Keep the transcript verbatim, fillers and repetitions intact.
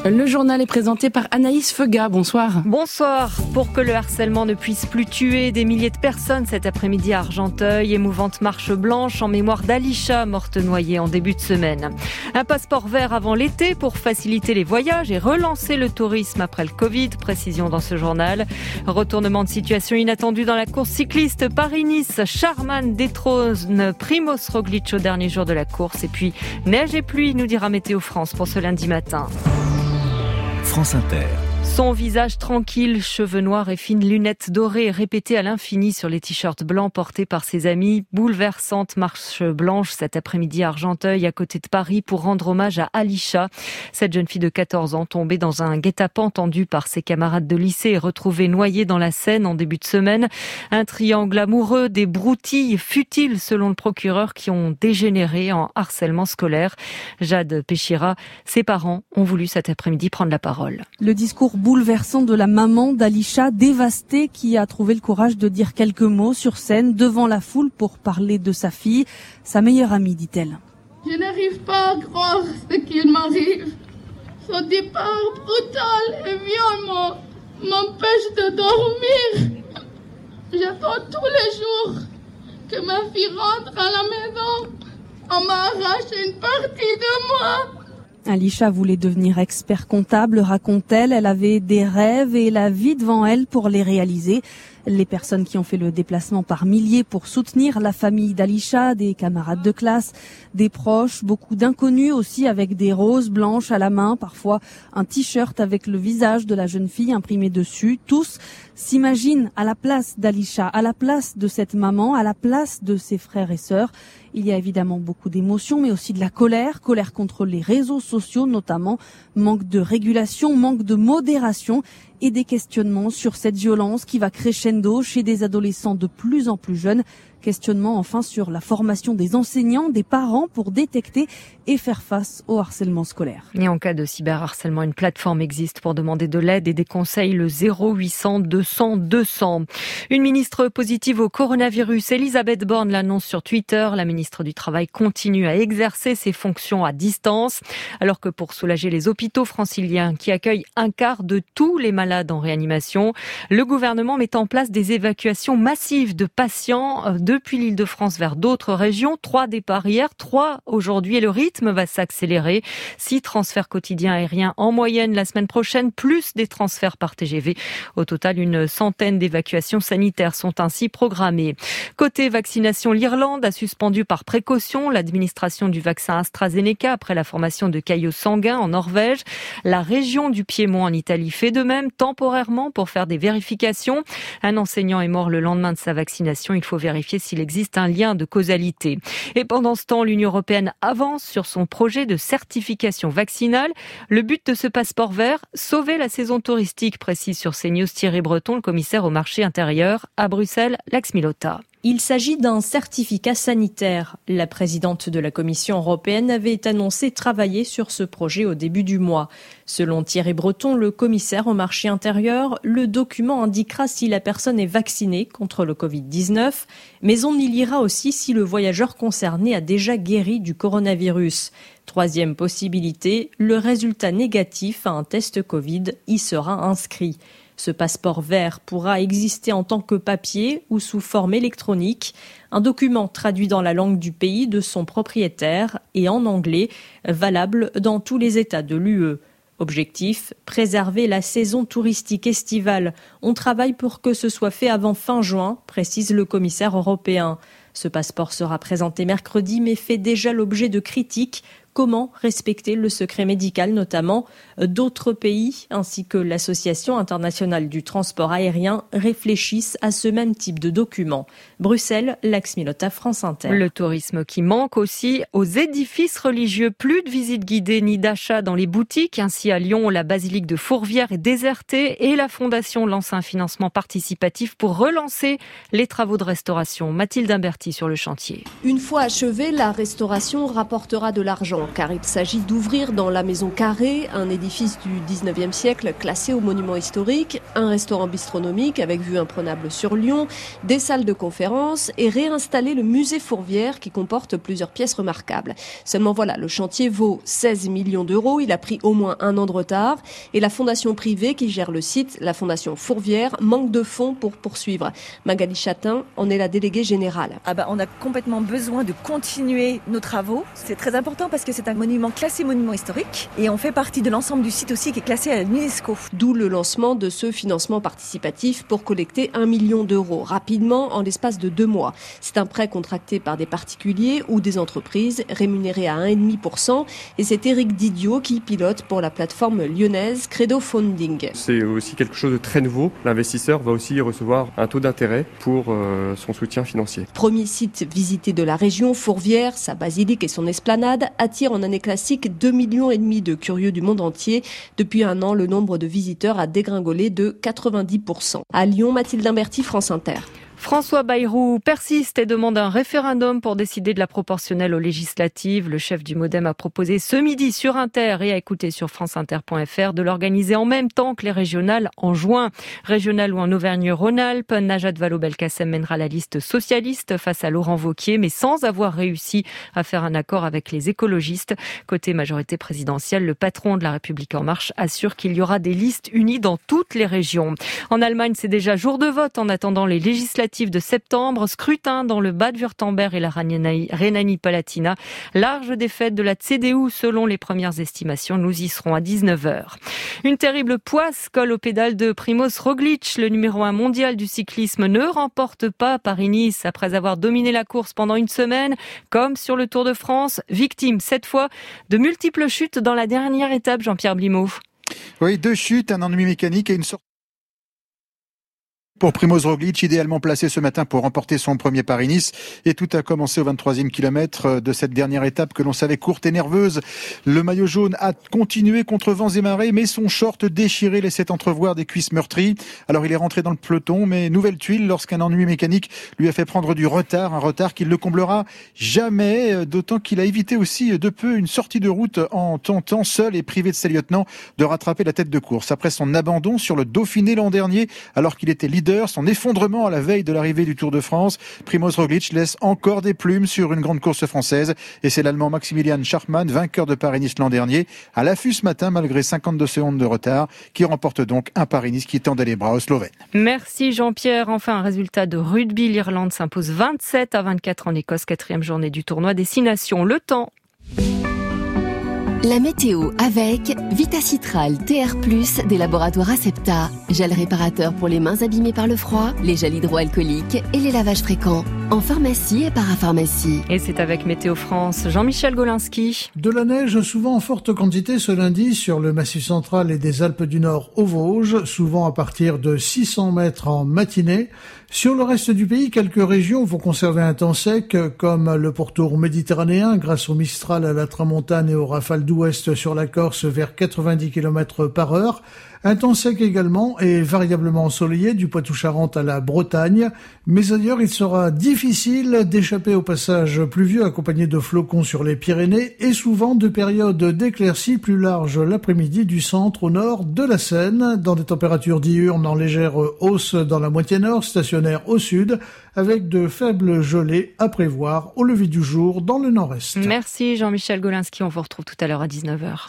Le journal est présenté par Anaïs Feuga. Bonsoir. Bonsoir. Pour que le harcèlement ne puisse plus tuer des milliers de personnes cet après-midi à Argenteuil, émouvante marche blanche en mémoire d'Alisha, morte noyée en début de semaine. Un passeport vert avant l'été pour faciliter les voyages et relancer le tourisme après le Covid. Précision dans ce journal. Retournement de situation inattendu dans la course cycliste Paris-Nice. Charman détrône Primoz Roglic au dernier jour de la course. Et puis neige et pluie, nous dira Météo France pour ce lundi matin. France Inter. Son visage tranquille, cheveux noirs et fines lunettes dorées répétées à l'infini sur les t-shirts blancs portés par ses amis. Bouleversante marche blanche cet après-midi à Argenteuil, à côté de Paris, pour rendre hommage à Alisha. Cette jeune fille de quatorze ans, tombée dans un guet-apens tendu par ses camarades de lycée et retrouvée noyée dans la Seine en début de semaine. Un triangle amoureux, des broutilles futiles selon le procureur qui ont dégénéré en harcèlement scolaire. Jade Péchira, ses parents ont voulu cet après-midi prendre la parole. Le discours bouleversant de la maman d'Alisha, dévastée, qui a trouvé le courage de dire quelques mots sur scène devant la foule pour parler de sa fille, sa meilleure amie, dit-elle. Je n'arrive pas à croire ce qu'il m'arrive. Son départ brutal et violent m'empêche de dormir. J'attends tous les jours que ma fille rentre à la maison. On m'a arraché une partie de moi. Alisha voulait devenir expert comptable, raconte-t-elle. Elle avait des rêves et la vie devant elle pour les réaliser. Les personnes qui ont fait le déplacement par milliers pour soutenir la famille d'Alisha, des camarades de classe, des proches, beaucoup d'inconnus aussi avec des roses blanches à la main, parfois un t-shirt avec le visage de la jeune fille imprimé dessus. Tous s'imaginent à la place d'Alisha, à la place de cette maman, à la place de ses frères et sœurs. Il y a évidemment beaucoup d'émotions, mais aussi de la colère, colère contre les réseaux sociaux notamment, manque de régulation, manque de modération et des questionnements sur cette violence qui va crescendo chez des adolescents de plus en plus jeunes. Questionnement enfin sur la formation des enseignants, des parents pour détecter et faire face au harcèlement scolaire. Et en cas de cyberharcèlement, une plateforme existe pour demander de l'aide et des conseils, le zéro huit cents deux cents deux cents. Une ministre positive au coronavirus, Elisabeth Borne, l'annonce sur Twitter. La ministre du Travail continue à exercer ses fonctions à distance, alors que pour soulager les hôpitaux franciliens qui accueillent un quart de tous les malades en réanimation, le gouvernement met en place des évacuations massives de patients depuis l'Île-de-France vers d'autres régions. Trois départs hier, trois aujourd'hui, et le rythme va s'accélérer. Six transferts quotidiens aériens en moyenne la semaine prochaine, plus des transferts par T G V. Au total, une centaine d'évacuations sanitaires sont ainsi programmées. Côté vaccination, l'Irlande a suspendu par précaution l'administration du vaccin AstraZeneca après la formation de caillots sanguins en Norvège. La région du Piémont en Italie fait de même temporairement pour faire des vérifications. Un enseignant est mort le lendemain de sa vaccination. Il faut vérifier s'il existe un lien de causalité. Et pendant ce temps, l'Union européenne avance sur son projet de certification vaccinale. Le but de ce passeport vert, sauver la saison touristique, précise sur CNews Thierry Breton, le commissaire au marché intérieur. À Bruxelles, Lax Milota. Il s'agit d'un certificat sanitaire. La présidente de la Commission européenne avait annoncé travailler sur ce projet au début du mois. Selon Thierry Breton, le commissaire au marché intérieur, le document indiquera si la personne est vaccinée contre le covid dix-neuf, mais on y lira aussi si le voyageur concerné a déjà guéri du coronavirus. Troisième possibilité, le résultat négatif à un test Covid y sera inscrit. Ce passeport vert pourra exister en tant que papier ou sous forme électronique, un document traduit dans la langue du pays de son propriétaire et en anglais, valable dans tous les États de l'U E. Objectif, préserver la saison touristique estivale. On travaille pour que ce soit fait avant fin juin, précise le commissaire européen. Ce passeport sera présenté mercredi mais fait déjà l'objet de critiques. Comment respecter le secret médical notamment? D'autres pays, ainsi que l'Association internationale du transport aérien, réfléchissent à ce même type de document. Bruxelles, Lax Milota, France Inter. Le tourisme qui manque aussi aux édifices religieux. Plus de visites guidées ni d'achats dans les boutiques. Ainsi à Lyon, la basilique de Fourvière est désertée et la Fondation lance un financement participatif pour relancer les travaux de restauration. Mathilde Imberti sur le chantier. Une fois achevée, la restauration rapportera de l'argent. bâtiment, car il s'agit d'ouvrir dans la Maison Carrée, un édifice du dix-neuvième siècle classé au monument historique, un restaurant bistronomique avec vue imprenable sur Lyon, des salles de conférences et réinstaller le musée Fourvière qui comporte plusieurs pièces remarquables. Seulement voilà, le chantier vaut seize millions d'euros, il a pris au moins un an de retard et la fondation privée qui gère le site, la fondation Fourvière, manque de fonds pour poursuivre. Magali Chatin en est la déléguée générale. Ah bah, on a complètement besoin de continuer nos travaux. C'est très important parce que c'est un monument classé monument historique et on fait partie de l'ensemble du site aussi qui est classé à l'UNESCO. D'où le lancement de ce financement participatif pour collecter un million d'euros rapidement en l'espace de deux mois. C'est un prêt contracté par des particuliers ou des entreprises rémunéré à un virgule cinq pour cent et c'est Éric Didiot qui pilote pour la plateforme lyonnaise Credo Funding. C'est aussi quelque chose de très nouveau. L'investisseur va aussi recevoir un taux d'intérêt pour euh, son soutien financier. Premier site visité de la région, Fourvière, sa basilique et son esplanade attirent en année classique deux millions et demi de curieux du monde entier. Depuis un an, le nombre de visiteurs a dégringolé de quatre-vingt-dix pour cent. À Lyon, Mathilde Imberti, France Inter. François Bayrou persiste et demande un référendum pour décider de la proportionnelle aux législatives. Le chef du MoDem a proposé ce midi sur Inter et à écouter sur franceinter point f r de l'organiser en même temps que les régionales en juin. Régionales ou en Auvergne-Rhône-Alpes, Najat Vallaud-Belkacem mènera la liste socialiste face à Laurent Wauquiez, mais sans avoir réussi à faire un accord avec les écologistes. Côté majorité présidentielle, le patron de La République En Marche assure qu'il y aura des listes unies dans toutes les régions. En Allemagne, c'est déjà jour de vote en attendant les législatives de septembre, scrutin dans le Bade-Württemberg et la Rhénanie-Palatinat. Large défaite de la C D U selon les premières estimations. Nous y serons à dix-neuf heures. Une terrible poisse colle aux pédales de Primož Roglič. Le numéro un mondial du cyclisme ne remporte pas Paris-Nice après avoir dominé la course pendant une semaine. Comme sur le Tour de France, victime cette fois de multiples chutes dans la dernière étape, Jean-Pierre Blimaud. Oui, deux chutes, un ennui mécanique et une sorte pour Primož Roglič, idéalement placé ce matin pour remporter son premier Paris-Nice. Et tout a commencé au vingt-troisième kilomètre de cette dernière étape que l'on savait courte et nerveuse. Le maillot jaune a continué contre vents et marées, mais son short déchiré laissait entrevoir des cuisses meurtries. Alors il est rentré dans le peloton, mais nouvelle tuile lorsqu'un ennui mécanique lui a fait prendre du retard, un retard qu'il ne comblera jamais, d'autant qu'il a évité aussi de peu une sortie de route en tentant, seul et privé de ses lieutenants, de rattraper la tête de course. Après son abandon sur le Dauphiné l'an dernier, alors qu'il était leader, son effondrement à la veille de l'arrivée du Tour de France, Primož Roglič laisse encore des plumes sur une grande course française et c'est l'Allemand Maximilian Schachmann, vainqueur de Paris-Nice l'an dernier, à l'affût ce matin malgré cinquante-deux secondes de retard, qui remporte donc un Paris-Nice qui tendait les bras aux Slovènes. Merci Jean-Pierre. Enfin, un résultat de rugby. L'Irlande s'impose vingt-sept à vingt-quatre en Écosse, quatrième journée du tournoi des Six Nations. Le temps. La météo avec Vitacitral T R plus des laboratoires Acepta. Gel réparateur pour les mains abîmées par le froid, les gels hydroalcooliques et les lavages fréquents. En pharmacie et parapharmacie. Et c'est avec Météo France, Jean-Michel Golinski. De la neige souvent en forte quantité ce lundi sur le Massif central et des Alpes du Nord aux Vosges, souvent à partir de six cents mètres en matinée. Sur le reste du pays, quelques régions vont conserver un temps sec, comme le pourtour méditerranéen, grâce au Mistral à la Tramontane et aux rafales d'ouest sur la Corse vers quatre-vingt-dix kilomètres par heure. Un temps sec également et variablement ensoleillé du Poitou-Charentes à la Bretagne. Mais ailleurs, il sera difficile d'échapper au passage pluvieux accompagné de flocons sur les Pyrénées et souvent de périodes d'éclaircies plus larges l'après-midi du centre au nord de la Seine, dans des températures diurnes en légère hausse dans la moitié nord, stationnaire au sud, avec de faibles gelées à prévoir au lever du jour dans le nord-est. Merci Jean-Michel Golinski, on vous retrouve tout à l'heure à dix-neuf heures.